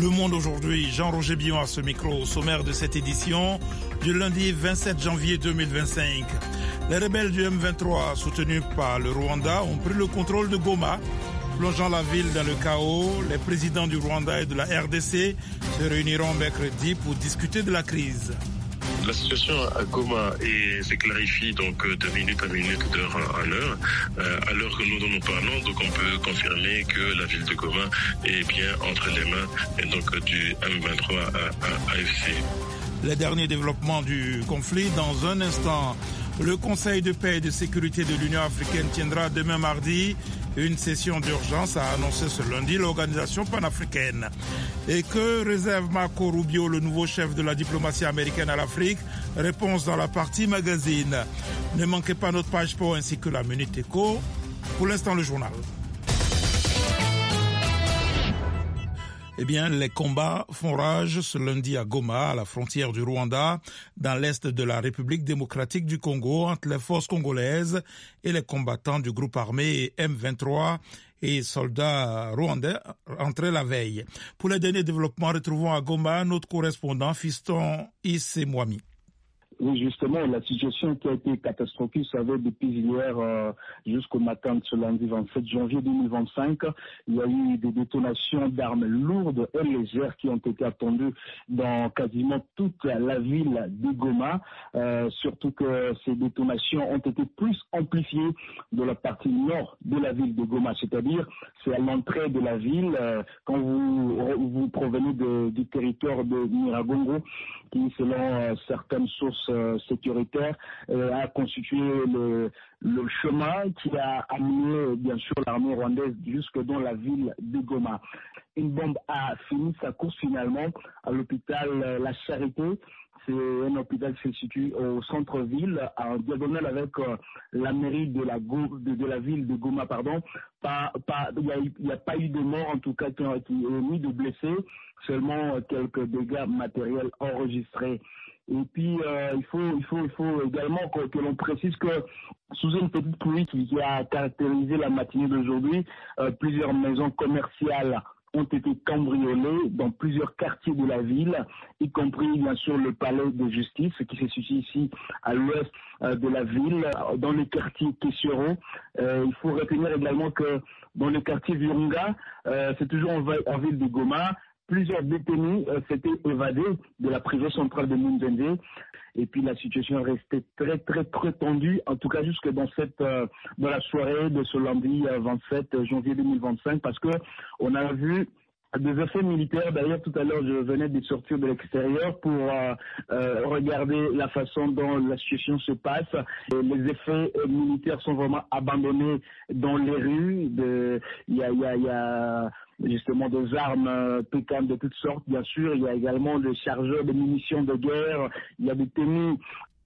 Le Monde aujourd'hui, Jean-Roger Billon à ce micro, au sommaire de cette édition du lundi 27 janvier 2025. Les rebelles du M23, soutenus par le Rwanda, ont pris le contrôle de Goma, plongeant la ville dans le chaos. Les présidents du Rwanda et de la RDC se réuniront mercredi pour discuter de la crise. La situation à Goma se clarifie donc de minute à minute, d'heure en heure. À l'heure que nous parlons, donc on peut confirmer que la ville de Goma est bien entre les mains et donc du M23 à AFC. Les derniers développements du conflit dans un instant. Le Conseil de paix et de sécurité de l'Union africaine tiendra demain mardi une session d'urgence, a annoncé ce lundi l'organisation panafricaine. Et que réserve Marco Rubio, le nouveau chef de la diplomatie américaine à l'Afrique? Réponse dans la partie magazine. Ne manquez pas notre page sport ainsi que la Minute Éco. Pour l'instant, le journal. Eh bien, les combats font rage ce lundi à Goma, à la frontière du Rwanda, dans l'est de la République démocratique du Congo, entre les forces congolaises et les combattants du groupe armé M23 et soldats rwandais entrés la veille. Pour les derniers développements, retrouvons à Goma notre correspondant Fiston Issemwami. Oui, justement, la situation qui a été catastrophique, vous savez, depuis hier jusqu'au matin de ce lundi 27 janvier 2025, il y a eu des détonations d'armes lourdes et légères qui ont été attendues dans quasiment toute la ville de Goma, surtout que ces détonations ont été plus amplifiées de la partie nord de la ville de Goma, c'est-à-dire c'est à l'entrée de la ville, quand vous provenez du territoire de Nyiragongo, qui selon certaines sources sécuritaire a constitué le chemin qui a amené bien sûr l'armée rwandaise jusque dans la ville de Goma. Une bombe a fini sa course finalement à l'hôpital La Charité. C'est un hôpital qui se situe au centre-ville, en diagonale avec la mairie de la ville de Goma. Il n'y a pas eu de morts en tout cas, ni de blessés, seulement quelques dégâts matériels enregistrés. Et puis, il faut également que l'on précise que sous une petite pluie qui a caractérisé la matinée d'aujourd'hui, plusieurs maisons commerciales ont été cambriolées dans plusieurs quartiers de la ville, y compris bien sûr le palais de justice qui se situe ici à l'ouest de la ville, dans le quartier Keshero. Il faut retenir également que dans le quartier Virunga, c'est toujours en ville de Goma, plusieurs détenus s'étaient évadés de la prison centrale de Munzende. Et puis la situation est restée très tendue, en tout cas jusque dans la soirée de ce lundi 27 janvier 2025, parce que on a vu des effets militaires. D'ailleurs, tout à l'heure, je venais de sortir de l'extérieur pour regarder la façon dont la situation se passe. Et les effets militaires sont vraiment abandonnés dans les rues. Il y a justement des armes piquantes de toutes sortes, bien sûr. Il y a également des chargeurs de munitions de guerre. Il y a des tenues.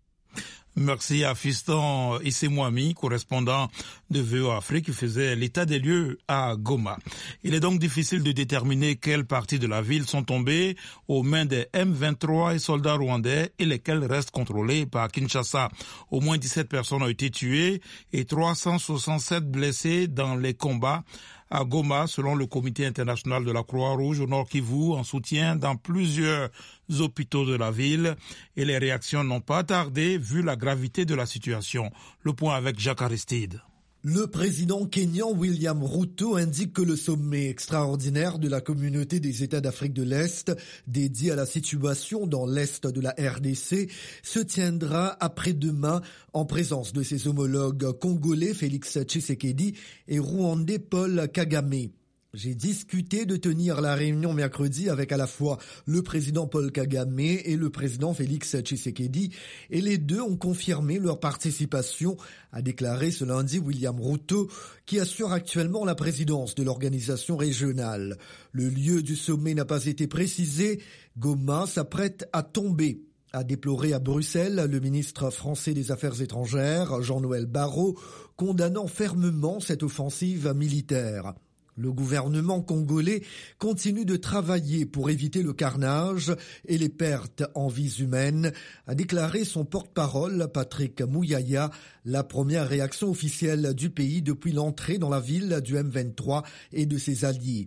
Merci à Fiston Issemwami, correspondant de VOA Afrique, qui faisait l'état des lieux à Goma. Il est donc difficile de déterminer quelles parties de la ville sont tombées aux mains des M23 et soldats rwandais et lesquelles restent contrôlées par Kinshasa. Au moins 17 personnes ont été tuées et 367 blessées dans les combats à Goma, selon le Comité international de la Croix-Rouge au Nord Kivu, en soutien dans plusieurs hôpitaux de la ville. Et les réactions n'ont pas tardé, vu la gravité de la situation. Le point avec Jacques Aristide. Le président kényan William Ruto indique que le sommet extraordinaire de la communauté des États d'Afrique de l'Est, dédié à la situation dans l'Est de la RDC, se tiendra après-demain en présence de ses homologues congolais Félix Tshisekedi et rwandais Paul Kagame. J'ai discuté de tenir la réunion mercredi avec à la fois le président Paul Kagame et le président Félix Tshisekedi, et les deux ont confirmé leur participation, a déclaré ce lundi William Ruto, qui assure actuellement la présidence de l'organisation régionale. Le lieu du sommet n'a pas été précisé. Goma s'apprête à tomber, a déploré à Bruxelles le ministre français des Affaires étrangères, Jean-Noël Barrot, condamnant fermement cette offensive militaire. Le gouvernement congolais continue de travailler pour éviter le carnage et les pertes en vies humaines, a déclaré son porte-parole Patrick Mouyaya, la première réaction officielle du pays depuis l'entrée dans la ville du M23 et de ses alliés.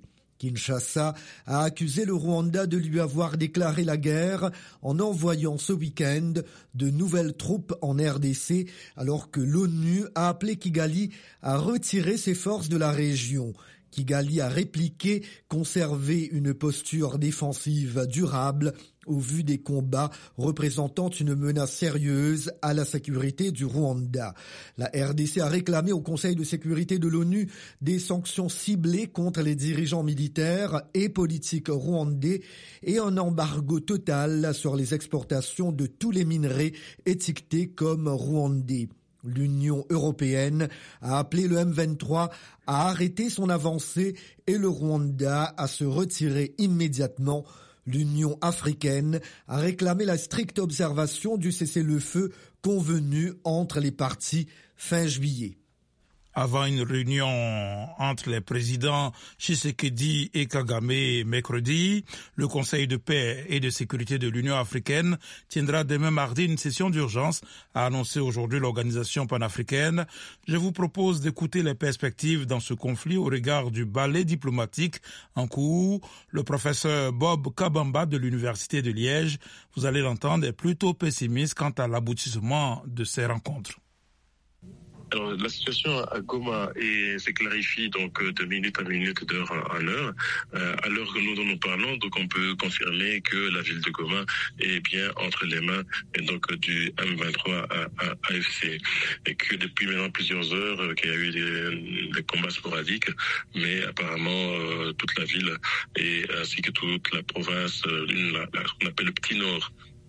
Kinshasa a accusé le Rwanda de lui avoir déclaré la guerre en envoyant ce week-end de nouvelles troupes en RDC alors que l'ONU a appelé Kigali à retirer ses forces de la région. Kigali a répliqué conserver une posture défensive durable au vu des combats représentant une menace sérieuse à la sécurité du Rwanda. La RDC a réclamé au Conseil de sécurité de l'ONU des sanctions ciblées contre les dirigeants militaires et politiques rwandais et un embargo total sur les exportations de tous les minerais étiquetés comme rwandais. L'Union européenne a appelé le M23 à arrêter son avancée et le Rwanda à se retirer immédiatement. L'Union africaine a réclamé la stricte observation du cessez-le-feu convenu entre les parties fin juillet. Avant une réunion entre les présidents Tshisekedi et Kagame mercredi, le Conseil de paix et de sécurité de l'Union africaine tiendra demain mardi une session d'urgence, a annoncé aujourd'hui l'organisation panafricaine. Je vous propose d'écouter les perspectives dans ce conflit au regard du ballet diplomatique en cours. Le professeur Bob Kabamba de l'Université de Liège, vous allez l'entendre, est plutôt pessimiste quant à l'aboutissement de ces rencontres. Alors, la situation à Goma se clarifie donc de minute à minute, d'heure en heure. À l'heure que nous parlons, donc on peut confirmer que la ville de Goma est bien entre les mains du M23 à AFC et que depuis maintenant plusieurs heures qu'il y a eu des combats sporadiques, mais apparemment toute la ville et ainsi que toute la province, qu'on appelle le petit nord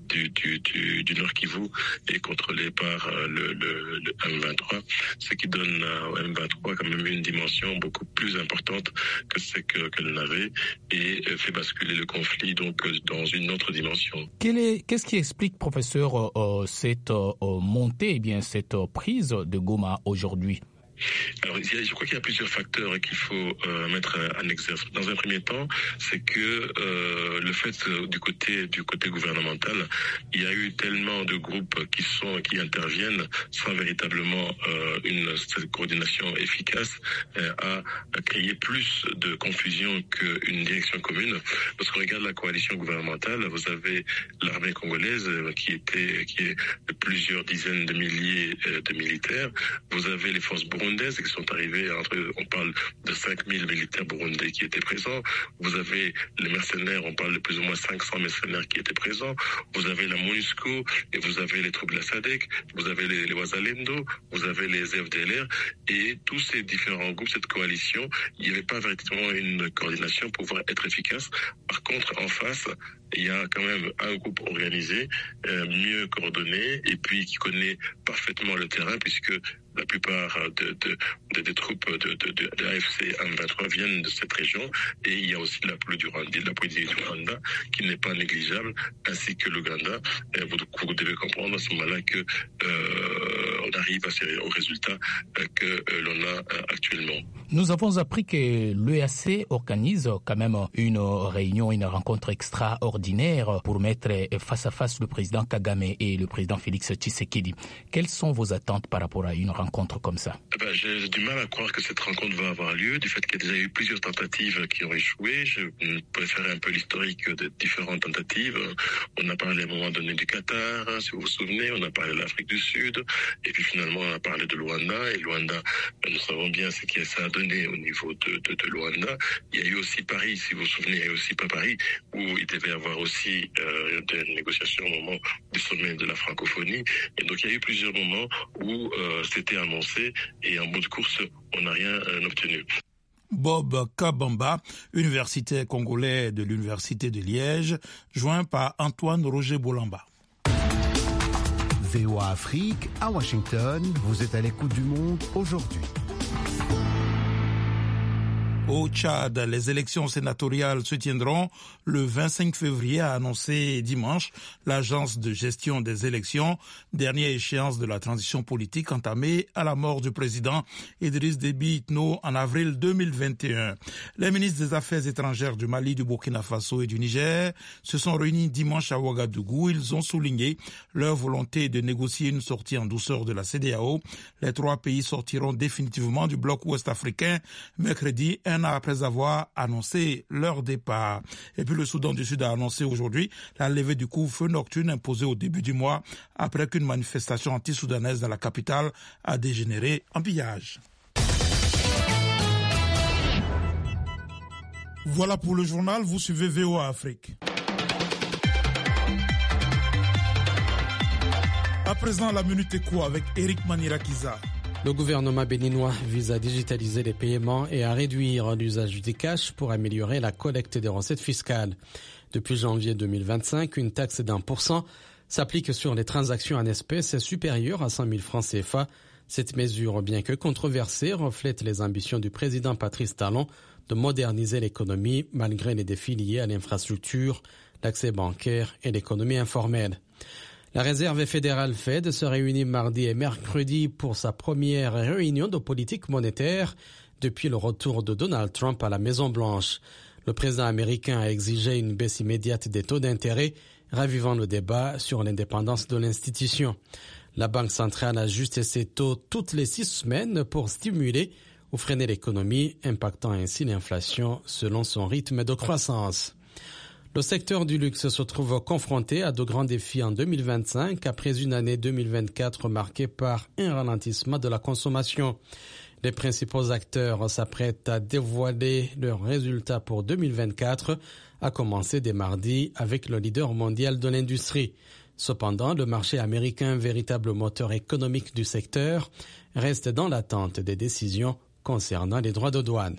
du Nord Kivu est contrôlé par le M23, ce qui donne au M23 quand même une dimension beaucoup plus importante que ce qu'elle n'avait et fait basculer le conflit donc dans une autre dimension. Qu'est-ce qui explique, professeur, cette montée, cette prise de Goma aujourd'hui? Alors, je crois qu'il y a plusieurs facteurs qu'il faut mettre en exergue. Dans un premier temps, c'est que le fait du côté gouvernemental, il y a eu tellement de groupes qui interviennent sans véritablement cette coordination efficace à créer plus de confusion qu'une direction commune. Parce qu'on regarde la coalition gouvernementale, vous avez l'armée congolaise qui est de plusieurs dizaines de milliers de militaires. Vous avez les forces burundaises qui sont arrivés, on parle de 5000 militaires burundais qui étaient présents. Vous avez les mercenaires, on parle de plus ou moins 500 mercenaires qui étaient présents. Vous avez la MONUSCO et vous avez les troupes de la SADC, vous avez les Wazalendo, vous avez les FDLR et tous ces différents groupes, cette coalition, il n'y avait pas véritablement une coordination pour pouvoir être efficace. Par contre, en face, il y a quand même un groupe organisé, mieux coordonné et puis qui connaît parfaitement le terrain puisque la plupart des troupes de AFC M23 viennent de cette région et il y a aussi l'appui du Rwanda qui n'est pas négligeable ainsi que l'Ouganda. Vous devez comprendre à ce moment-là que on arrive au résultat que l'on a actuellement. Nous avons appris que l'EAC organise quand même une réunion, une rencontre extraordinaire pour mettre face à face le président Kagame et le président Félix Tshisekedi. Quelles sont vos attentes par rapport à une rencontre comme ça? J'ai du mal à croire que cette rencontre va avoir lieu, du fait qu'il y a déjà eu plusieurs tentatives qui ont échoué. Je préfère un peu l'historique de différentes tentatives. On a parlé à un moment donné du Qatar, si vous vous souvenez, on a parlé de l'Afrique du Sud, et puis finalement on a parlé de Luanda, et Luanda, nous savons bien ce que ça a donné au niveau de Luanda. Il y a eu aussi Paris, si vous vous souvenez, il y a eu aussi pas Paris, où il devait y avoir aussi des négociations au moment du sommet de la francophonie, et donc il y a eu plusieurs moments où c'était annoncé, et en bout de course, on n'a rien obtenu. Bob Kabamba, universitaire congolais de l'Université de Liège, joint par Antoine Roger Bolamba. VOA Afrique, à Washington, vous êtes à l'écoute du monde aujourd'hui. Au Tchad, les élections sénatoriales se tiendront le 25 février, a annoncé dimanche l'agence de gestion des élections, dernière échéance de la transition politique entamée à la mort du président Idriss Déby Itno en avril 2021. Les ministres des Affaires étrangères du Mali, du Burkina Faso et du Niger se sont réunis dimanche à Ouagadougou. Ils ont souligné leur volonté de négocier une sortie en douceur de la CEDEAO. Les trois pays sortiront définitivement du bloc ouest-africain mercredi 1 un an après avoir annoncé leur départ. Et puis le Soudan du Sud a annoncé aujourd'hui la levée du couvre-feu nocturne imposé au début du mois après qu'une manifestation anti-soudanaise dans la capitale a dégénéré en pillage. Voilà pour le journal, vous suivez VOA Afrique. À présent, la Minute Éco avec Eric Manirakiza. Le gouvernement béninois vise à digitaliser les paiements et à réduire l'usage du cash pour améliorer la collecte des recettes fiscales. Depuis janvier 2025, une taxe d'1% s'applique sur les transactions en espèces supérieures à 100 000 francs CFA. Cette mesure, bien que controversée, reflète les ambitions du président Patrice Talon de moderniser l'économie malgré les défis liés à l'infrastructure, l'accès bancaire et l'économie informelle. La réserve fédérale Fed se réunit mardi et mercredi pour sa première réunion de politique monétaire depuis le retour de Donald Trump à la Maison-Blanche. Le président américain a exigé une baisse immédiate des taux d'intérêt, ravivant le débat sur l'indépendance de l'institution. La Banque centrale ajuste ses taux toutes les 6 semaines pour stimuler ou freiner l'économie, impactant ainsi l'inflation selon son rythme de croissance. Le secteur du luxe se trouve confronté à de grands défis en 2025 après une année 2024 marquée par un ralentissement de la consommation. Les principaux acteurs s'apprêtent à dévoiler leurs résultats pour 2024, à commencer dès mardi avec le leader mondial de l'industrie. Cependant, le marché américain, véritable moteur économique du secteur, reste dans l'attente des décisions concernant les droits de douane.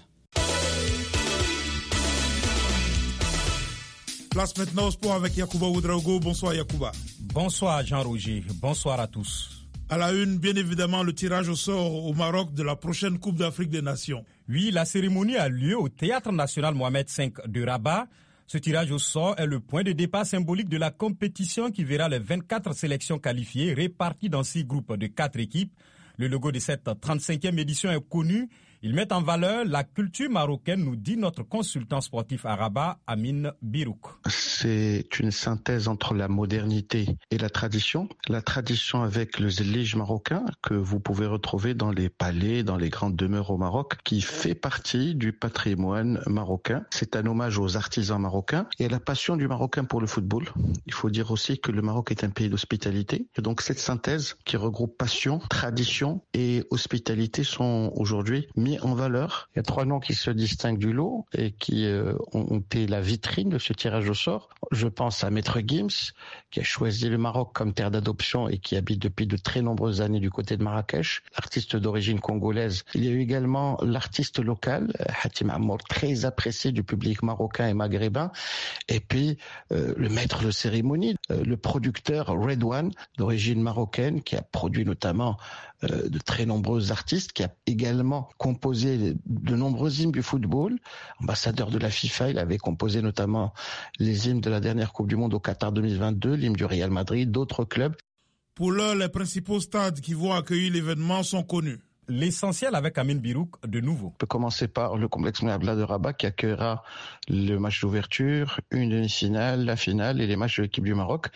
Place maintenant au sport avec Yacouba Ouedraogo. Bonsoir Yacouba. Bonsoir Jean-Roger, bonsoir à tous. À la une, bien évidemment, le tirage au sort au Maroc de la prochaine Coupe d'Afrique des Nations. Oui, la cérémonie a lieu au Théâtre National Mohamed V de Rabat. Ce tirage au sort est le point de départ symbolique de la compétition qui verra les 24 sélections qualifiées réparties dans 6 groupes de 4 équipes. Le logo de cette 35e édition est connu. Ils mettent en valeur la culture marocaine, nous dit notre consultant sportif à Rabat, Amin Birouk. C'est une synthèse entre la modernité et la tradition. La tradition avec le zélige marocain que vous pouvez retrouver dans les palais, dans les grandes demeures au Maroc, qui fait partie du patrimoine marocain. C'est un hommage aux artisans marocains et à la passion du Marocain pour le football. Il faut dire aussi que le Maroc est un pays d'hospitalité. Et donc cette synthèse qui regroupe passion, tradition et hospitalité sont aujourd'hui mis en valeur. Il y a 3 noms qui se distinguent du lot et qui ont été la vitrine de ce tirage au sort. Je pense à Maître Gims, qui a choisi le Maroc comme terre d'adoption et qui habite depuis de très nombreuses années du côté de Marrakech, artiste d'origine congolaise. Il y a eu également l'artiste local, Hatim Amour, très apprécié du public marocain et maghrébin. Et puis le maître de cérémonie, le producteur Redouane, d'origine marocaine, qui a produit notamment de très nombreux artistes, qui a également composé de nombreux hymnes du football. Ambassadeur de la FIFA, il avait composé notamment les hymnes de la dernière Coupe du Monde au Qatar 2022, l'hymne du Real Madrid, d'autres clubs. Pour l'heure, les principaux stades qui vont accueillir l'événement sont connus. L'essentiel avec Amin Birouk de nouveau. On peut commencer par le complexe Moulay de Rabat qui accueillera le match d'ouverture, une demi-finale, la finale et les matchs de l'équipe du Maroc.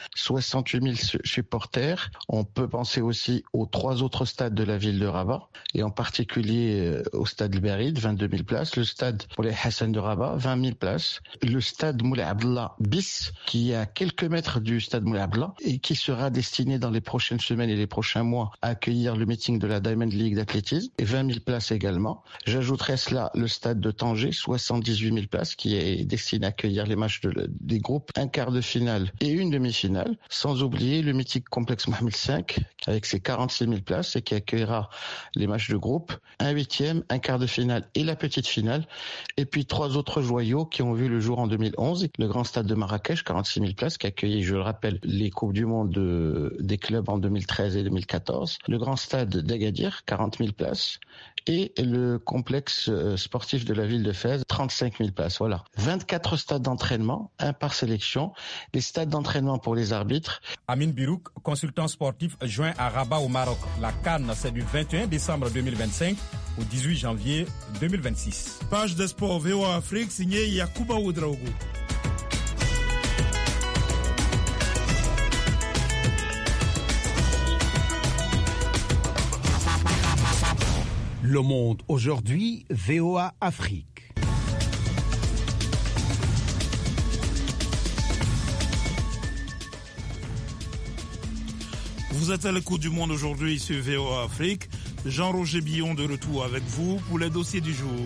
68 000 supporters. On peut penser aussi aux 3 autres stades de la ville de Rabat et en particulier au stade Berid, 22 000 places. Le stade Moulay Hassan de Rabat, 20 000 places. Le stade Moulay Abdallah bis qui est à quelques mètres du stade Moulay Abdallah et qui sera destiné dans les prochaines semaines et les prochains mois à accueillir le meeting de la Diamond League d'athlétisme et 20 000 places également. J'ajouterai cela le stade de Tanger, 78 000 places, qui est destiné à accueillir les matchs des groupes, un quart de finale et une demi-finale, sans oublier le mythique complexe Mohamed V, avec ses 46 000 places et qui accueillera les matchs de groupe, un 8e, un quart de finale et la petite finale, et puis 3 autres joyaux qui ont vu le jour en 2011, le grand stade de Marrakech, 46 000 places, qui accueillait, je le rappelle, les Coupes du Monde des clubs en 2013 et 2014, le grand stade d'Agadir, 40 000 places, et le complexe sportif de la ville de Fès, 35 000 places. Voilà. 24 stades d'entraînement, un par sélection, les stades d'entraînement pour les arbitres. Amin Birouk, consultant sportif joint à Rabat au Maroc. La CAN, c'est du 21 décembre 2025 au 18 janvier 2026. Page des sports VOA Afrique, signé Yacouba Ouedraogo. Le monde aujourd'hui, VOA Afrique. Vous êtes à l'écoute du monde aujourd'hui sur VOA Afrique. Jean-Roger Billon de retour avec vous pour les dossiers du jour.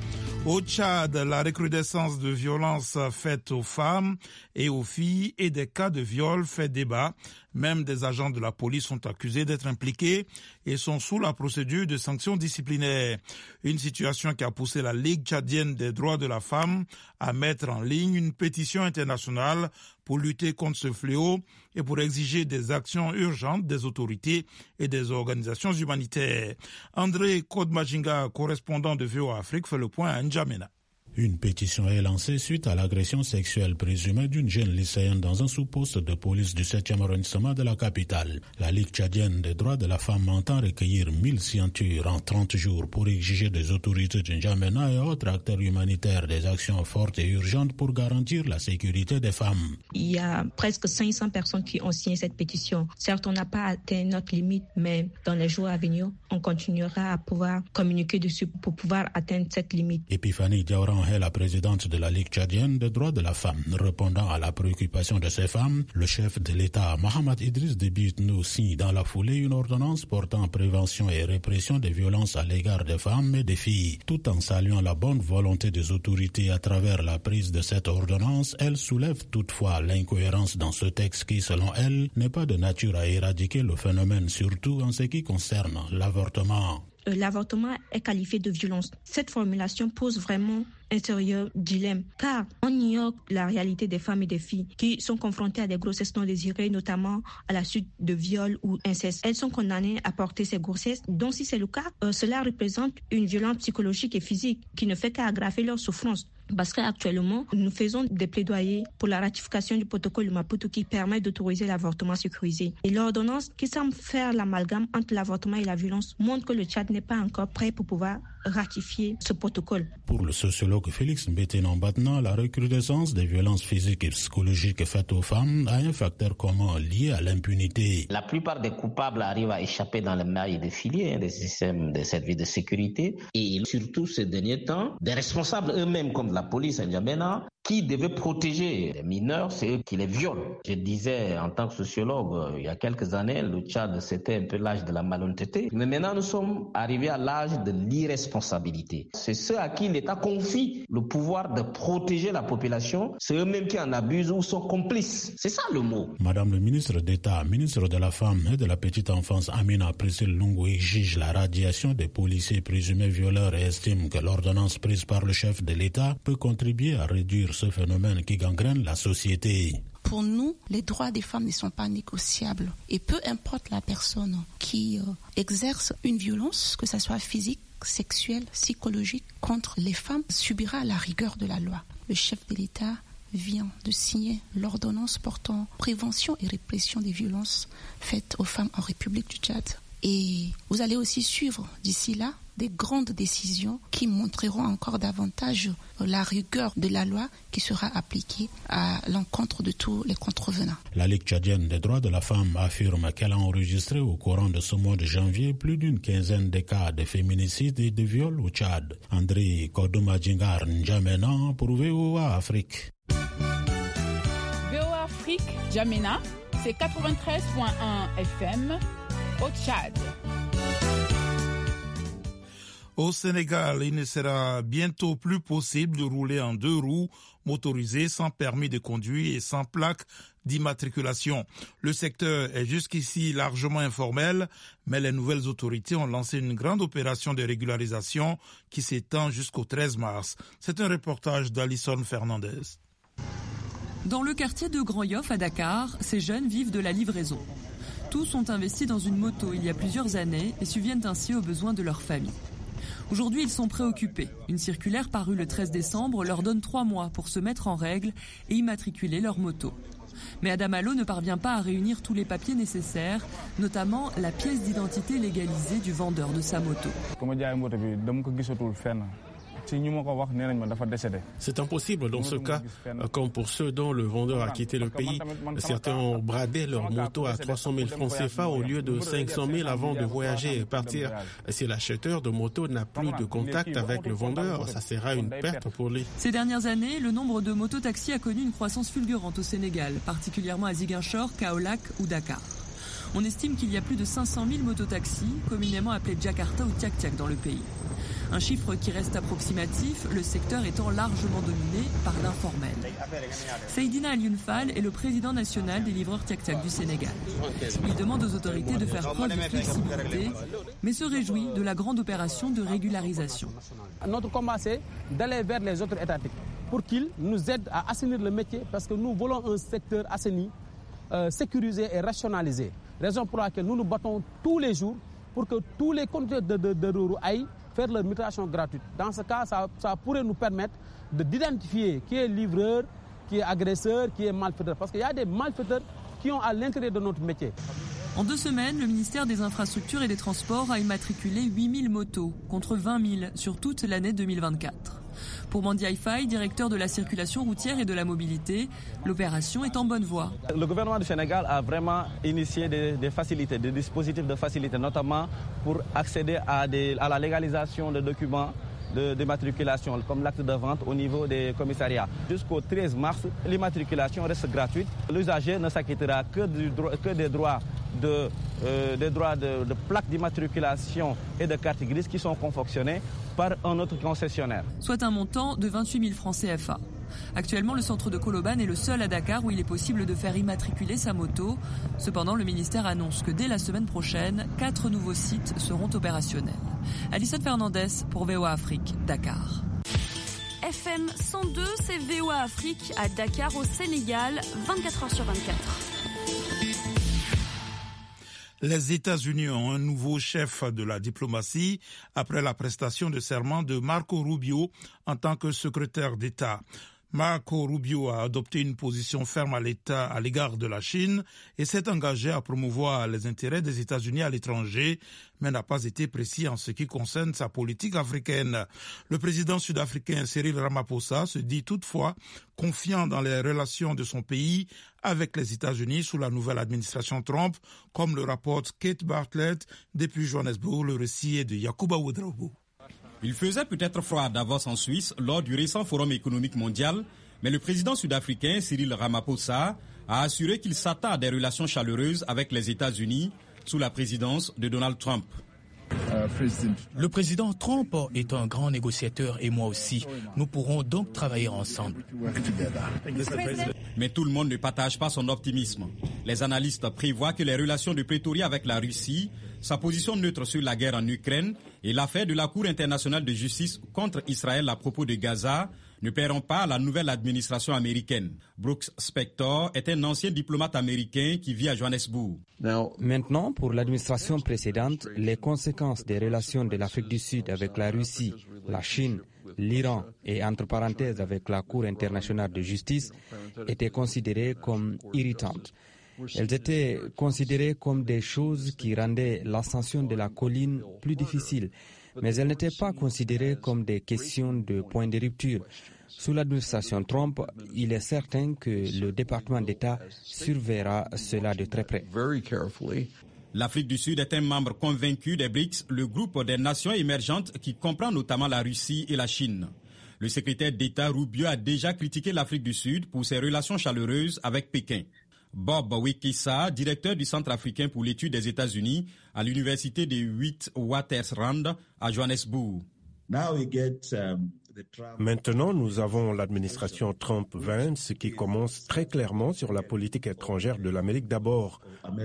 Au Tchad, la recrudescence de violences faites aux femmes et aux filles et des cas de viol fait débat. Même des agents de la police sont accusés d'être impliqués et sont sous la procédure de sanctions disciplinaires. Une situation qui a poussé la Ligue tchadienne des droits de la femme à mettre en ligne une pétition internationale pour lutter contre ce fléau et pour exiger des actions urgentes des autorités et des organisations humanitaires. André Kodmajinga, correspondant de VOA Afrique, fait le point à N'Djamena. Une pétition est lancée suite à l'agression sexuelle présumée d'une jeune lycéenne dans un sous-poste de police du 7e arrondissement de la capitale. La Ligue tchadienne des droits de la femme entend recueillir 1000 signatures en 30 jours pour exiger des autorités de N'Djamena et autres acteurs humanitaires des actions fortes et urgentes pour garantir la sécurité des femmes. Il y a presque 500 personnes qui ont signé cette pétition. Certes, on n'a pas atteint notre limite, mais dans les jours à venir, on continuera à pouvoir communiquer dessus pour pouvoir atteindre cette limite. Epiphanie Diaoran est la présidente de la Ligue tchadienne des droits de la femme. Répondant à la préoccupation de ces femmes, le chef de l'État, Mohamed Idriss Déby Itno, signe dans la foulée une ordonnance portant prévention et répression des violences à l'égard des femmes et des filles. Tout en saluant la bonne volonté des autorités à travers la prise de cette ordonnance, elle soulève toutefois l'incohérence dans ce texte qui, selon elle, n'est pas de nature à éradiquer le phénomène, surtout en ce qui concerne l'avortement. L'avortement est qualifié de violence. Cette formulation pose vraiment un sérieux dilemme, car on ignore la réalité des femmes et des filles qui sont confrontées à des grossesses non désirées, notamment à la suite de viols ou incestes. Elles sont condamnées à porter ces grossesses, donc si c'est le cas, cela représente une violence psychologique et physique qui ne fait qu'aggraver leur souffrance. Parce qu'actuellement, nous faisons des plaidoyers pour la ratification du protocole de Maputo qui permet d'autoriser l'avortement sécurisé. Et l'ordonnance qui semble faire l'amalgame entre l'avortement et la violence montre que le Tchad n'est pas encore prêt pour pouvoir ratifier ce protocole. Pour le sociologue Félix Mbéténan-Batna, la recrudescence des violences physiques et psychologiques faites aux femmes a un facteur commun lié à l'impunité. La plupart des coupables arrivent à échapper dans les mailles des filets des systèmes de services de sécurité et surtout ces derniers temps, des responsables eux-mêmes comme la police à N'Djamena qui devaient protéger les mineurs, c'est eux qui les violent. Je disais en tant que sociologue, il y a quelques années, le Tchad c'était un peu l'âge de la malhonnêteté. Mais maintenant nous sommes arrivés à l'âge de l'irresponsabilité. C'est ceux à qui l'État confie le pouvoir de protéger la population, c'est eux-mêmes qui en abusent ou sont complices. C'est ça le mot. Madame le ministre d'État, ministre de la Femme et de la Petite Enfance, Amina Priscille Lungu, exige la radiation des policiers présumés violeurs et estime que l'ordonnance prise par le chef de l'État peut contribuer à réduire ce phénomène qui gangrène la société. Pour nous, les droits des femmes ne sont pas négociables. Et peu importe la personne qui exerce une violence, que ce soit physique, sexuelle, psychologique, contre les femmes, subira la rigueur de la loi. Le chef de l'État vient de signer l'ordonnance portant prévention et répression des violences faites aux femmes en République du Tchad. Et vous allez aussi suivre d'ici là des grandes décisions qui montreront encore davantage la rigueur de la loi qui sera appliquée à l'encontre de tous les contrevenants. La Ligue tchadienne des droits de la femme affirme qu'elle a enregistré au courant de ce mois de janvier plus d'une quinzaine de cas de féminicide et de viol au Tchad. André Kodoumadjingar N'Djamena pour VOA Afrique. VOA Afrique, N'Djamena, c'est 93.1 FM au Tchad. Au Sénégal, il ne sera bientôt plus possible de rouler en 2 roues motorisées sans permis de conduire et sans plaque d'immatriculation. Le secteur est jusqu'ici largement informel, mais les nouvelles autorités ont lancé une grande opération de régularisation qui s'étend jusqu'au 13 mars. C'est un reportage d'Alison Fernandez. Dans le quartier de Grand Yoff à Dakar, ces jeunes vivent de la livraison. Tous ont investi dans une moto il y a plusieurs années et subviennent ainsi aux besoins de leur famille. Aujourd'hui, ils sont préoccupés. Une circulaire parue le 13 décembre leur donne 3 mois pour se mettre en règle et immatriculer leur moto. Mais Adamalo ne parvient pas à réunir tous les papiers nécessaires, notamment la pièce d'identité légalisée du vendeur de sa moto. C'est impossible dans ce cas, comme pour ceux dont le vendeur a quitté le pays. Certains ont bradé leur moto à 300 000 francs CFA au lieu de 500 000 avant de voyager et partir. Si l'acheteur de moto n'a plus de contact avec le vendeur, ça sera une perte pour lui. Ces dernières années, le nombre de mototaxis a connu une croissance fulgurante au Sénégal, particulièrement à Ziguinchor, Kaolack ou Dakar. On estime qu'il y a plus de 500 000 mototaxis, communément appelés Jakarta ou Tiak-Tiak dans le pays. Un chiffre qui reste approximatif, le secteur étant largement dominé par l'informel. Seydina Alioune Fall est le président national des livreurs Tiak-Tiak du Sénégal. Il demande aux autorités de faire preuve de flexibilité, mais se réjouit de la grande opération de régularisation. Notre combat, c'est d'aller vers les autres étatiques pour qu'ils nous aident à assainir le métier, parce que nous voulons un secteur assaini, sécurisé et rationalisé. Raison pour laquelle nous nous battons tous les jours pour que tous les conducteurs de Roro aillent faire leur mutation gratuite. Dans ce cas, ça pourrait nous permettre d'identifier qui est livreur, qui est agresseur, qui est malfaiteur. Parce qu'il y a des malfaiteurs qui ont à l'intérieur de notre métier. En 2 semaines, le ministère des Infrastructures et des Transports a immatriculé 8 000 motos, contre 20 000 sur toute l'année 2024. Pour Mandi Aïfaï, directeur de la circulation routière et de la mobilité, l'opération est en bonne voie. Le gouvernement du Sénégal a vraiment initié des facilités, des dispositifs de facilité, notamment pour accéder à la légalisation de documents d'immatriculation, comme l'acte de vente au niveau des commissariats. Jusqu'au 13 mars, l'immatriculation reste gratuite. L'usager ne s'acquittera que des droits de plaques d'immatriculation et de cartes grises qui sont confectionnés par un autre concessionnaire. Soit un montant de 28 000 francs CFA. Actuellement, le centre de Colobane est le seul à Dakar où il est possible de faire immatriculer sa moto. Cependant, le ministère annonce que dès la semaine prochaine, 4 nouveaux sites seront opérationnels. Alison Fernandez pour VOA Afrique, Dakar. FM 102, c'est VOA Afrique à Dakar au Sénégal, 24h sur 24. Les États-Unis ont un nouveau chef de la diplomatie après la prestation de serment de Marco Rubio en tant que secrétaire d'État. Marco Rubio a adopté une position ferme à l'égard de la Chine et s'est engagé à promouvoir les intérêts des États-Unis à l'étranger, mais n'a pas été précis en ce qui concerne sa politique africaine. Le président sud-africain Cyril Ramaphosa se dit toutefois confiant dans les relations de son pays avec les États-Unis sous la nouvelle administration Trump, comme le rapporte Kate Bartlett depuis Johannesburg. Le récit est de Yacouba Ouedraogo. Il faisait peut-être froid à Davos en Suisse lors du récent Forum économique mondial, mais le président sud-africain Cyril Ramaphosa a assuré qu'il s'attend à des relations chaleureuses avec les États-Unis sous la présidence de Donald Trump. Le président Trump est un grand négociateur et moi aussi. Nous pourrons donc travailler ensemble. Mais tout le monde ne partage pas son optimisme. Les analystes prévoient que les relations de Pretoria avec la Russie, sa position neutre sur la guerre en Ukraine et l'affaire de la Cour internationale de justice contre Israël à propos de Gaza ne paieront pas à la nouvelle administration américaine. Brooks Spector est un ancien diplomate américain qui vit à Johannesburg. Maintenant, pour l'administration précédente, les conséquences des relations de l'Afrique du Sud avec la Russie, la Chine, l'Iran et entre parenthèses avec la Cour internationale de justice étaient considérées comme irritantes. Elles étaient considérées comme des choses qui rendaient l'ascension de la colline plus difficile, mais elles n'étaient pas considérées comme des questions de point de rupture. Sous l'administration Trump, il est certain que le département d'État surveillera cela de très près. L'Afrique du Sud est un membre convaincu des BRICS, le groupe des nations émergentes qui comprend notamment la Russie et la Chine. Le secrétaire d'État Rubio a déjà critiqué l'Afrique du Sud pour ses relations chaleureuses avec Pékin. Bob Wekesa, directeur du Centre africain pour l'étude des États-Unis à l'université de Witwatersrand à Johannesburg. Maintenant, nous avons l'administration Trump-Vance qui commence très clairement sur la politique étrangère de l'Amérique d'abord.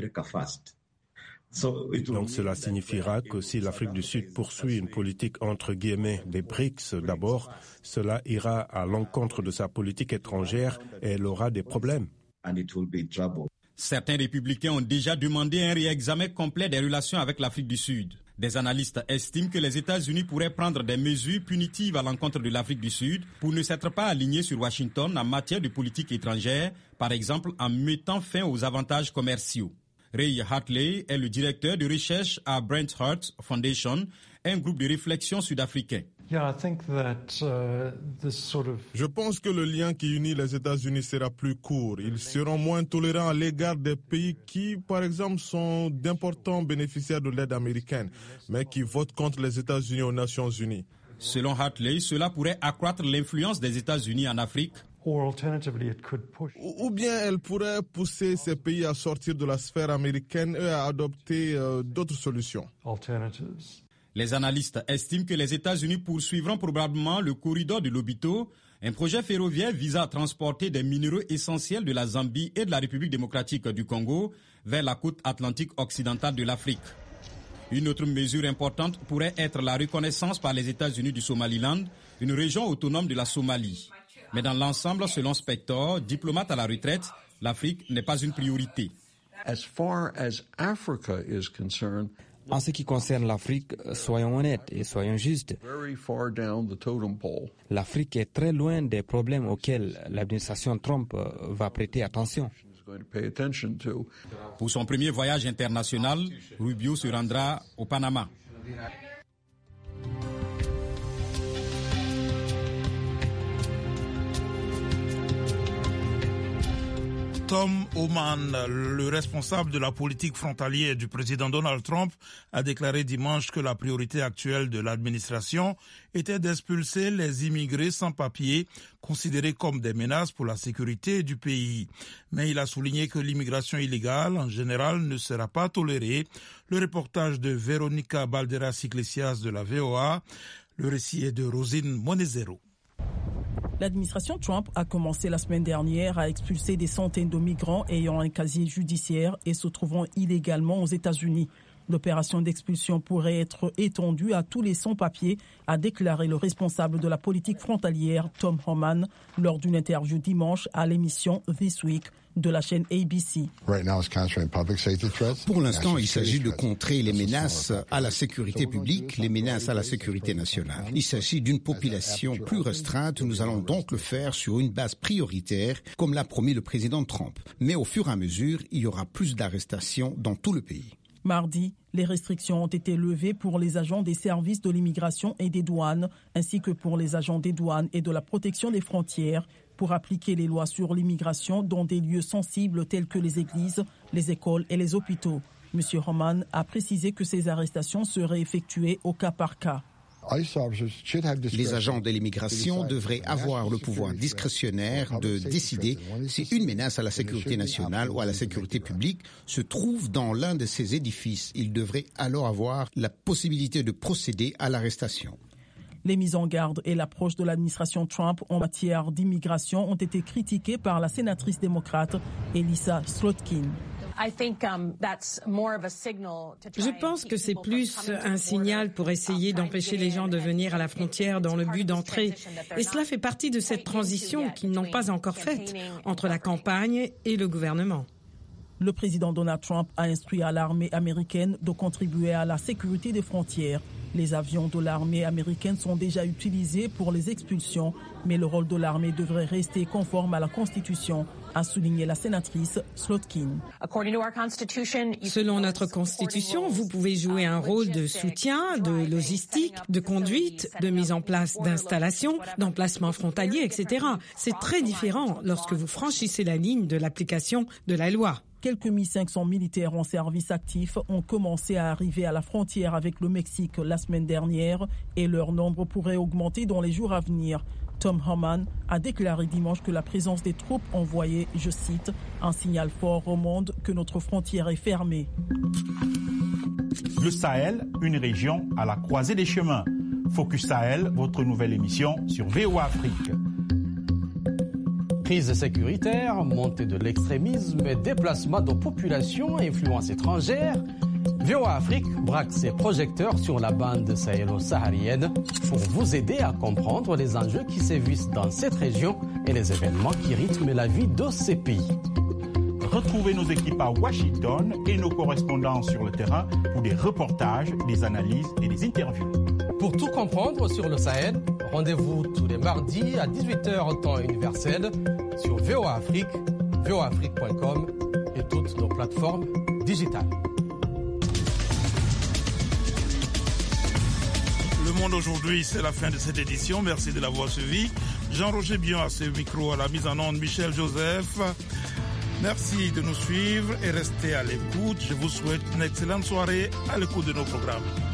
Donc cela signifiera que si l'Afrique du Sud poursuit une politique entre guillemets des BRICS d'abord, cela ira à l'encontre de sa politique étrangère et elle aura des problèmes. Certains républicains ont déjà demandé un réexamen complet des relations avec l'Afrique du Sud. Des analystes estiment que les États-Unis pourraient prendre des mesures punitives à l'encontre de l'Afrique du Sud pour ne s'être pas alignés sur Washington en matière de politique étrangère, par exemple en mettant fin aux avantages commerciaux. Ray Hartley est le directeur de recherche à Brent Hart Foundation, un groupe de réflexion sud-africain. Je pense que le lien qui unit les États-Unis sera plus court. Ils seront moins tolérants à l'égard des pays qui, par exemple, sont d'importants bénéficiaires de l'aide américaine, mais qui votent contre les États-Unis aux Nations Unies. Selon Hartley, cela pourrait accroître l'influence des États-Unis en Afrique. Ou bien elle pourrait pousser ces pays à sortir de la sphère américaine et à adopter d'autres solutions. Les analystes estiment que les États-Unis poursuivront probablement le corridor de Lobito, un projet ferroviaire visant à transporter des minéraux essentiels de la Zambie et de la République démocratique du Congo vers la côte atlantique occidentale de l'Afrique. Une autre mesure importante pourrait être la reconnaissance par les États-Unis du Somaliland, une région autonome de la Somalie. Mais dans l'ensemble, selon Spector, diplomate à la retraite, l'Afrique n'est pas une priorité. En ce qui concerne l'Afrique, soyons honnêtes et soyons justes. L'Afrique est très loin des problèmes auxquels l'administration Trump va prêter attention. Pour son premier voyage international, Rubio se rendra au Panama. Tom Homan, le responsable de la politique frontalière du président Donald Trump, a déclaré dimanche que la priorité actuelle de l'administration était d'expulser les immigrés sans papier, considérés comme des menaces pour la sécurité du pays. Mais il a souligné que l'immigration illégale, en général, ne sera pas tolérée. Le reportage de Véronica Balderas-Iglesias de la VOA, le récit est de Rosine Monezero. L'administration Trump a commencé la semaine dernière à expulser des centaines de migrants ayant un casier judiciaire et se trouvant illégalement aux États-Unis. L'opération d'expulsion pourrait être étendue à tous les sans-papiers, a déclaré le responsable de la politique frontalière, Tom Homan, lors d'une interview dimanche à l'émission This Week de la chaîne ABC. Pour l'instant, il s'agit de contrer les menaces à la sécurité publique, les menaces à la sécurité nationale. Il s'agit d'une population plus restreinte. Nous allons donc le faire sur une base prioritaire, comme l'a promis le président Trump. Mais au fur et à mesure, il y aura plus d'arrestations dans tout le pays. Mardi, les restrictions ont été levées pour les agents des services de l'immigration et des douanes, ainsi que pour les agents des douanes et de la protection des frontières, pour appliquer les lois sur l'immigration dans des lieux sensibles tels que les églises, les écoles et les hôpitaux. M. Homan a précisé que ces arrestations seraient effectuées au cas par cas. Les agents de l'immigration devraient avoir le pouvoir discrétionnaire de décider si une menace à la sécurité nationale ou à la sécurité publique se trouve dans l'un de ces édifices. Ils devraient alors avoir la possibilité de procéder à l'arrestation. Les mises en garde et l'approche de l'administration Trump en matière d'immigration ont été critiquées par la sénatrice démocrate Elissa Slotkin. Je pense que c'est plus un signal pour essayer d'empêcher les gens de venir à la frontière dans le but d'entrer. Et cela fait partie de cette transition qu'ils n'ont pas encore faite entre la campagne et le gouvernement. Le président Donald Trump a instruit à l'armée américaine de contribuer à la sécurité des frontières. Les avions de l'armée américaine sont déjà utilisés pour les expulsions, mais le rôle de l'armée devrait rester conforme à la Constitution, a souligné la sénatrice Slotkin. Selon notre Constitution, vous pouvez jouer un rôle de soutien, de logistique, de conduite, de mise en place d'installations, d'emplacements frontaliers, etc. C'est très différent lorsque vous franchissez la ligne de l'application de la loi. Quelques 1500 militaires en service actif ont commencé à arriver à la frontière avec le Mexique la semaine dernière et leur nombre pourrait augmenter dans les jours à venir. Tom Homan a déclaré dimanche que la présence des troupes envoyées, je cite, « un signal fort au monde que notre frontière est fermée ». Le Sahel, une région à la croisée des chemins. Focus Sahel, votre nouvelle émission sur VOA Afrique. Crise sécuritaire, montée de l'extrémisme et déplacement de populations et influences étrangères, VOA Afrique braque ses projecteurs sur la bande sahélo-saharienne pour vous aider à comprendre les enjeux qui sévissent dans cette région et les événements qui rythment la vie de ces pays. Retrouvez nos équipes à Washington et nos correspondants sur le terrain pour des reportages, des analyses et des interviews. Pour tout comprendre sur le Sahel, rendez-vous tous les mardis à 18h temps universel sur VOA Afrique, voaafrique.com et toutes nos plateformes digitales. Le Monde aujourd'hui, c'est la fin de cette édition. Merci de l'avoir suivi. Jean-Roger Bion à ce micro, à la mise en onde, Michel Joseph. Merci de nous suivre et restez à l'écoute. Je vous souhaite une excellente soirée à l'écoute de nos programmes.